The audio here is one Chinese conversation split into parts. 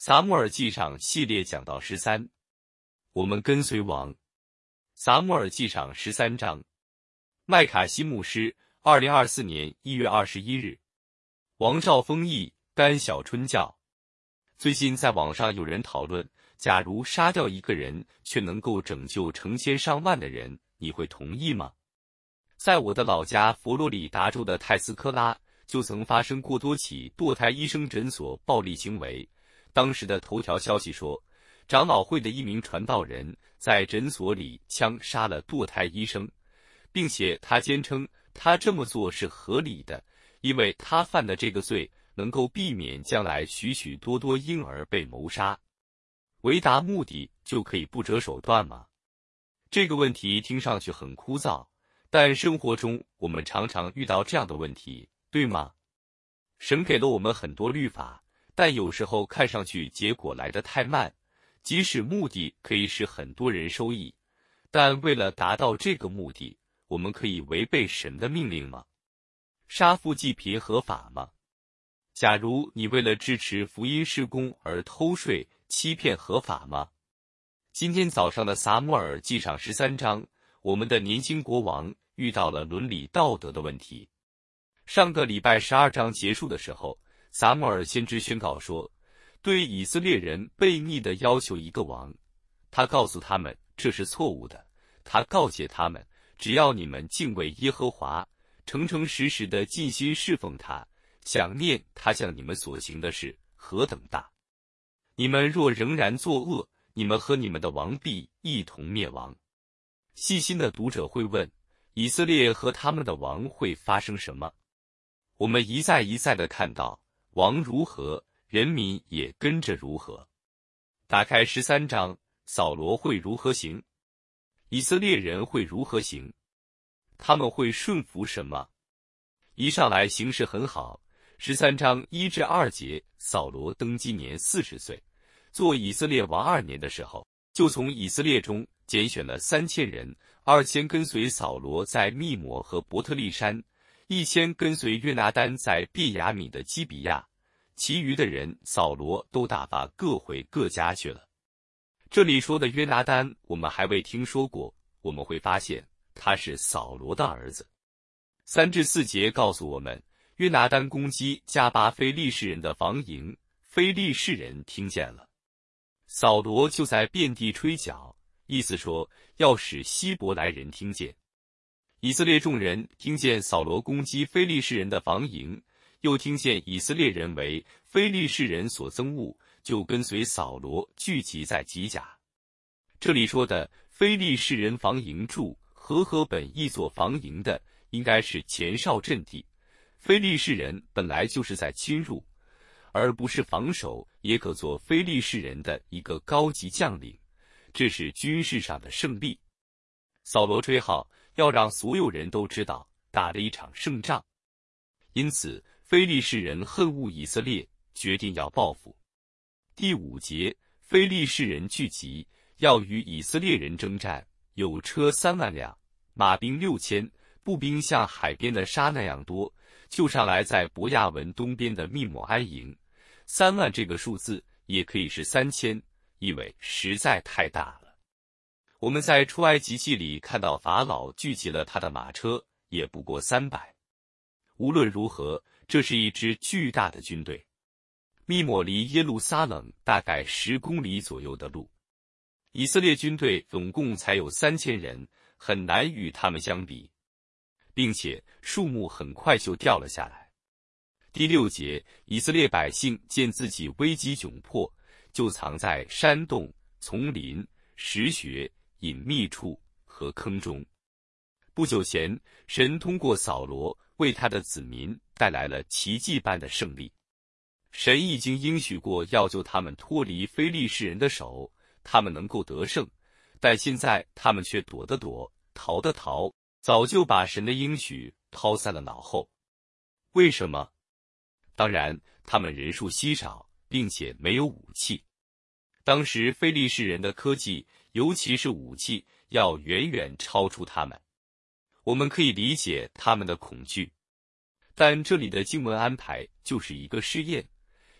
撒母耳记上系列讲到13，我们跟随王。撒母耳记上13章。麦卡西牧师2024年1月21日。王兆丰译，甘小春教。最近在网上有人讨论，假如杀掉一个人却能够拯救成千上万的人，你会同意吗？在我的老家佛罗里达州的泰斯科拉，就曾发生过多起堕胎医生诊所暴力行为。当时的头条消息说，长老会的一名传道人在诊所里枪杀了堕胎医生，并且他坚称他这么做是合理的，因为他犯的这个罪能够避免将来许许多多婴儿被谋杀。为达目的就可以不择手段吗？这个问题听上去很枯燥，但生活中我们常常遇到这样的问题，对吗？神给了我们很多律法，但有时候看上去结果来得太慢，即使目的可以使很多人受益，但为了达到这个目的，我们可以违背神的命令吗？杀富济贫合法吗？假如你为了支持福音事工而偷税欺骗合法吗？今天早上的撒母耳记上13章，我们的年轻国王遇到了伦理道德的问题。上个礼拜12章结束的时候，撒母耳先知宣告说，对以色列人悖逆地要求一个王，他告诉他们这是错误的。他告诫他们，只要你们敬畏耶和华，诚诚实实地尽心侍奉他，想念他向你们所行的事何等大。你们若仍然作恶，你们和你们的王必一同灭亡。细心的读者会问，以色列和他们的王会发生什么？我们一再一再地看到，王如何，人民也跟着如何。打开13章，扫罗会如何行？以色列人会如何行？他们会顺服什么？一上来形势很好。13章1至2节，扫罗登基年40岁，做以色列王2年的时候，就从以色列中拣选了3000人，2000跟随扫罗在密抹和伯特利山，1000跟随约拿单在便雅悯的基比亚，其余的人扫罗都打发各回各家去了。这里说的约拿单我们还未听说过，我们会发现他是扫罗的儿子。3至4节告诉我们，约拿单攻击加巴非利士人的防营，非利士人听见了，扫罗就在遍地吹角，意思说要使希伯来人听见。以色列众人听见扫罗攻击非利士人的防营，又听见以色列人为非利士人所憎恶，就跟随扫罗聚集在吉甲。这里说的非利士人防营住和本译作防营的，应该是前哨阵地。非利士人本来就是在侵入，而不是防守，也可做非利士人的一个高级将领，这是军事上的胜利。扫罗吹号，要让所有人都知道打了一场胜仗。因此非利士人恨恶以色列，决定要报复。第5节，非利士人聚集，要与以色列人征战，有车3万辆，马兵6000，步兵像海边的沙那样多，就上来在伯亚文东边的密抹安营。3万这个数字也可以是3000，因为实在太大了。我们在出埃及记里看到法老聚集了他的马车，也不过300。无论如何，这是一支巨大的军队。密抹离耶路撒冷大概10公里左右的路，以色列军队总共才有3000人，很难与他们相比，并且数目很快就掉了下来。第6节，以色列百姓见自己危机窘迫，就藏在山洞、丛林、石穴、隐秘处和坑中。不久前，神通过扫罗为他的子民带来了奇迹般的胜利。神已经应许过要救他们脱离非利士人的手，他们能够得胜，但现在他们却躲的躲，逃的逃，早就把神的应许抛在了脑后。为什么？当然，他们人数稀少，并且没有武器。当时非利士人的科技，尤其是武器，要远远超出他们。我们可以理解他们的恐惧，但这里的经文安排就是一个试验。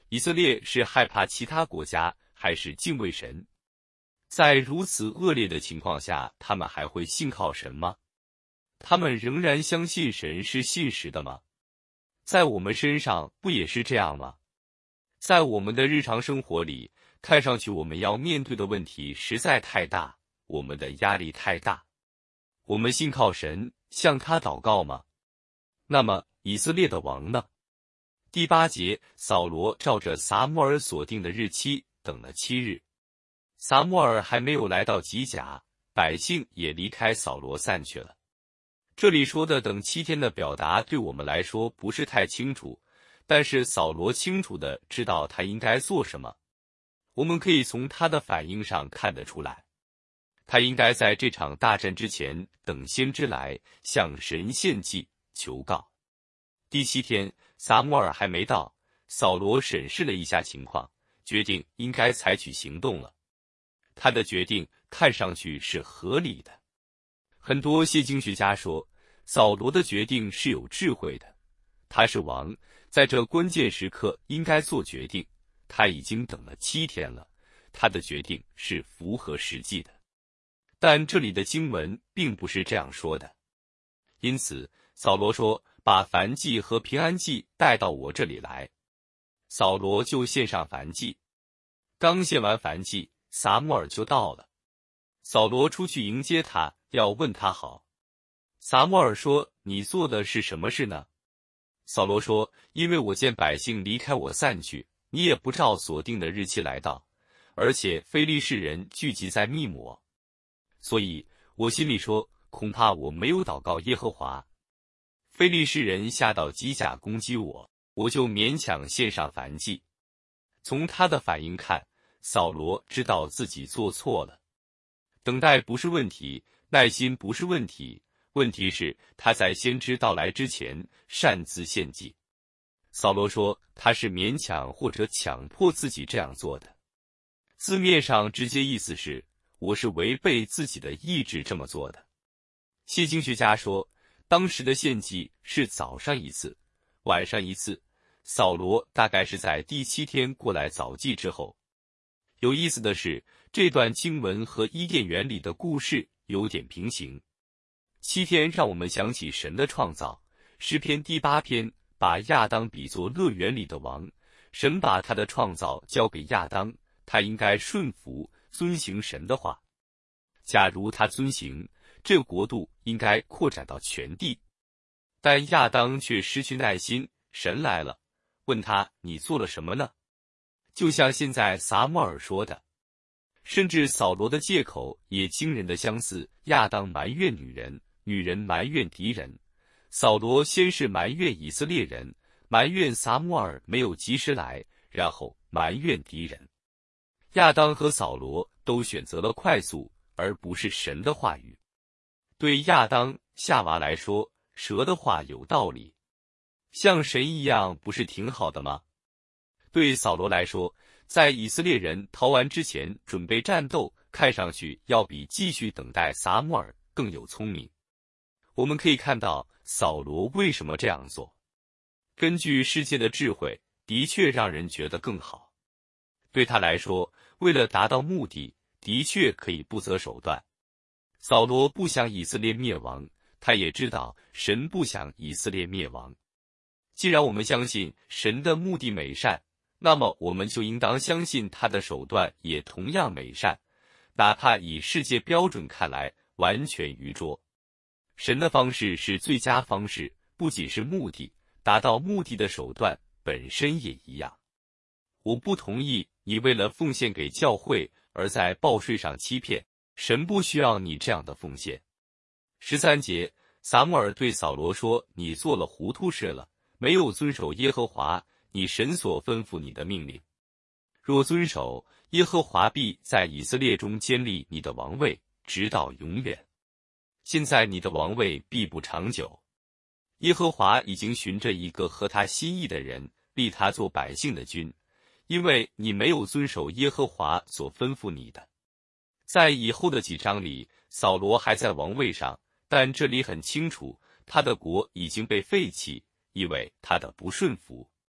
以色列是害怕其他国家，还是敬畏神？在如此恶劣的情况下，他们还会信靠神吗？他们仍然相信神是信实的吗？在我们身上不也是这样吗？在我们的日常生活里，看上去我们要面对的问题实在太大，我们的压力太大。我们信靠神，向他祷告吗？那么以色列的王呢？第8节，扫罗照着撒母耳所定的日期等了7日。撒母耳还没有来到吉甲，百姓也离开扫罗散去了。这里说的等7天的表达对我们来说不是太清楚，但是扫罗清楚地知道他应该做什么。我们可以从他的反应上看得出来，他应该在这场大战之前等先知来，向神献祭求告。第7天，撒母耳还没到，扫罗审视了一下情况，决定应该采取行动了。他的决定看上去是合理的。很多谢经学家说，扫罗的决定是有智慧的。他是王，在这关键时刻应该做决定。他已经等了7天了，他的决定是符合实际的。但这里的经文并不是这样说的。因此，扫罗说：“把燔祭和平安祭带到我这里来。”扫罗就献上燔祭。刚献完燔祭，撒母耳就到了。扫罗出去迎接他，要问他好。撒母耳说：“你做的是什么事呢？”扫罗说：“因为我见百姓离开我散去，你也不照所定的日期来到，而且非利士人聚集在密抹，所以我心里说，恐怕我没有祷告耶和华。非利士人下到吉甲攻击我，我就勉强献上燔祭。”从他的反应看，扫罗知道自己做错了。等待不是问题，耐心不是问题，问题是他在先知到来之前擅自献祭。扫罗说他是勉强或者强迫自己这样做的。字面上直接意思是，我是违背自己的意志这么做的。谢经学家说，当时的献祭是早上一次，晚上一次，扫罗大概是在第7天过来早祭之后。有意思的是，这段经文和伊甸园里的故事有点平行。7天让我们想起神的创造，诗篇第8篇把亚当比作乐园里的王，神把他的创造交给亚当，他应该顺服遵行神的话。假如他遵行，这个国度应该扩展到全地。但亚当却失去耐心，神来了，问他：“你做了什么呢？”就像现在撒母耳说的，甚至扫罗的借口也惊人的相似。亚当埋怨女人，女人埋怨敌人。扫罗先是埋怨以色列人，埋怨撒母耳没有及时来，然后埋怨敌人。亚当和扫罗都选择了快速，而不是神的话语。对亚当、夏娃来说，蛇的话有道理，像神一样不是挺好的吗？对扫罗来说，在以色列人逃完之前准备战斗，看上去要比继续等待撒母耳更有聪明。我们可以看到扫罗为什么这样做。根据世界的智慧，的确让人觉得更好。对他来说，为了达到目的，的确可以不择手段。扫罗不想以色列灭亡，他也知道神不想以色列灭亡。既然我们相信神的目的美善，那么我们就应当相信他的手段也同样美善，哪怕以世界标准看来完全愚拙。神的方式是最佳方式，不仅是目的，达到目的的手段本身也一样。我不同意你为了奉献给教会而在报税上欺骗，神不需要你这样的奉献。13节，撒母耳对扫罗说：“你做了糊涂事了，没有遵守耶和华你神所吩咐你的命令。若遵守，耶和华必在以色列中坚立你的王位，直到永远。现在你的王位必不长久。耶和华已经寻着一个合他心意的人，立他做百姓的君，因为你没有遵守耶和华所吩咐你的。”在以后的几章里，扫罗还在王位上，但这里很清楚，他的国已经被废弃，因为他的不顺服。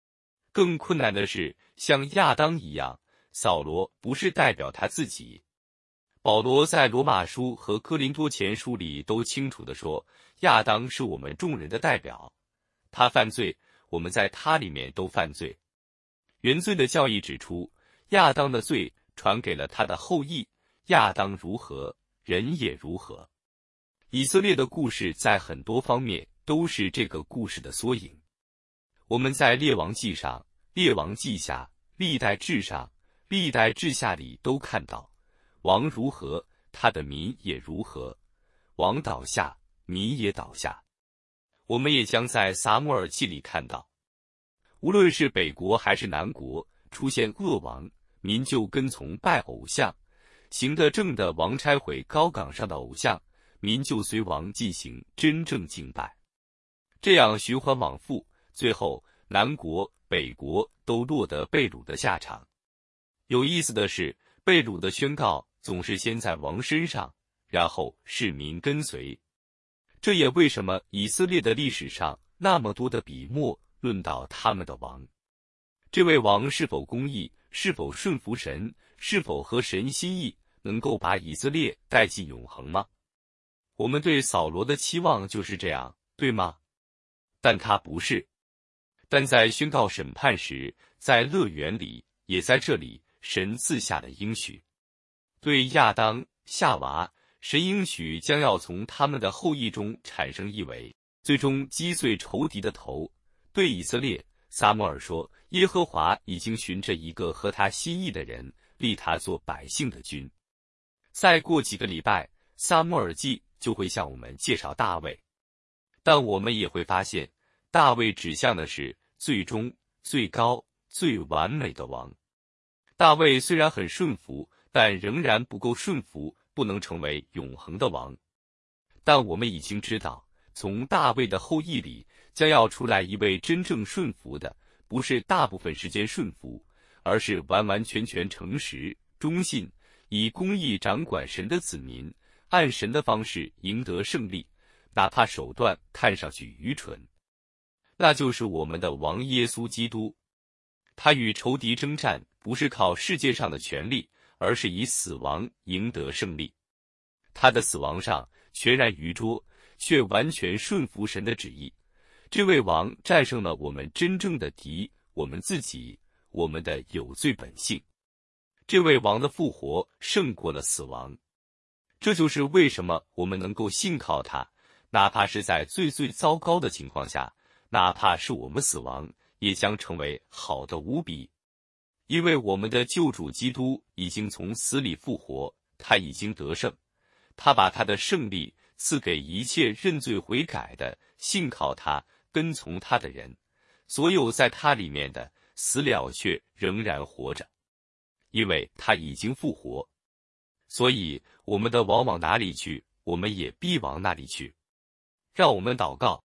更困难的是，像亚当一样，扫罗不是代表他自己。保罗在罗马书和哥林多前书里都清楚地说，亚当是我们众人的代表，他犯罪，我们在他里面都犯罪。原罪的教义指出，亚当的罪传给了他的后裔，亚当如何，人也如何。以色列的故事在很多方面都是这个故事的缩影。我们在列王记上、列王记下、历代志上、历代志下里都看到，王如何，他的民也如何，王倒下，民也倒下。我们也将在撒母耳记里看到，无论是北国还是南国，出现恶王，民就跟从拜偶像；行得正的王拆毁高岗上的偶像，民就随王进行真正敬拜。这样循环往复，最后南国、北国都落得被掳的下场。有意思的是，被掳的宣告总是先在王身上，然后市民跟随。这也为什么以色列的历史上那么多的笔墨论到他们的王。这位王是否公义，是否顺服神，是否合神心意，能够把以色列带进永恒吗？我们对扫罗的期望就是这样，对吗？但他不是。但在宣告审判时，在乐园里，也在这里，神赐下的应许。对亚当、夏娃，神应许将要从他们的后裔中产生一位，最终击碎仇敌的头。对以色列，撒母耳说，耶和华已经寻着一个合他心意的人，立他做百姓的君。再过几个礼拜，撒母耳记就会向我们介绍大卫。但我们也会发现，大卫指向的是最终、最高、最完美的王。大卫虽然很顺服，但仍然不够顺服，不能成为永恒的王。但我们已经知道，从大卫的后裔里将要出来一位真正顺服的，不是大部分时间顺服，而是完完全全诚实、忠信，以公义掌管神的子民，按神的方式赢得胜利，哪怕手段看上去愚蠢。那就是我们的王耶稣基督。他与仇敌征战，不是靠世界上的权力，而是以死亡赢得胜利。他的死亡上全然愚拙，却完全顺服神的旨意。这位王战胜了我们真正的敌，我们自己，我们的有罪本性。这位王的复活胜过了死亡。这就是为什么我们能够信靠他，哪怕是在最最糟糕的情况下，哪怕是我们死亡，也将成为好的无比。因为我们的救主基督已经从死里复活，他已经得胜，他把他的胜利赐给一切认罪悔改的、信靠他、跟从他的人。所有在他里面的，死了却仍然活着，因为他已经复活。所以我们的王往哪里去，我们也必往那里去。让我们祷告。